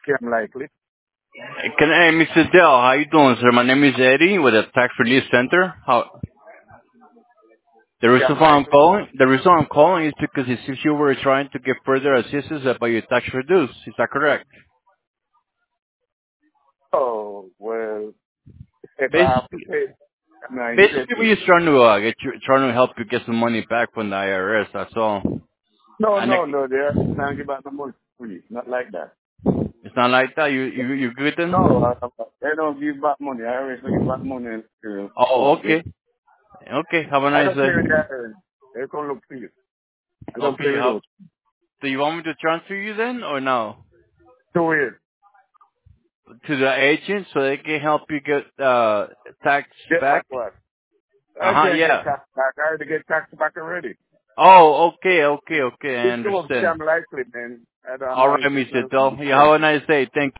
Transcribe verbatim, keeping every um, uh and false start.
scam likely. Can I, Mister Dell, how you doing, sir? My name is Eddie with the Tax Relief Center. How the reason Scam why I'm likely. calling, the reason I'm calling is because it seems you were trying to get further assistance about your tax reduce. Is that correct? Oh, well, if I have to Basically, pay, I'm not basically, interested. we're just trying to uh, get you, trying to help you get some money back from the I R S. That's all. No, And it, no, no, they're not give back the money free. Not like that. it's not like that. You you you good No, I, then? I- they don't give back money. I always give back money and uh, Oh, free. okay, okay. Have a I nice don't play with day. that. Uh, they can look for you. I don't play Okay, with how, those. do you want me to transfer you then, or no? Two weird. To the agent so they can help you get uh tax Get back back? what? I Uh huh, can't get yeah. tax back. I already get tax back already. Oh, okay, okay, okay, I It's too understand. scam likely, man. I don't, I'm All not right, Mister interested in Dell. You scam. have a nice day. Thank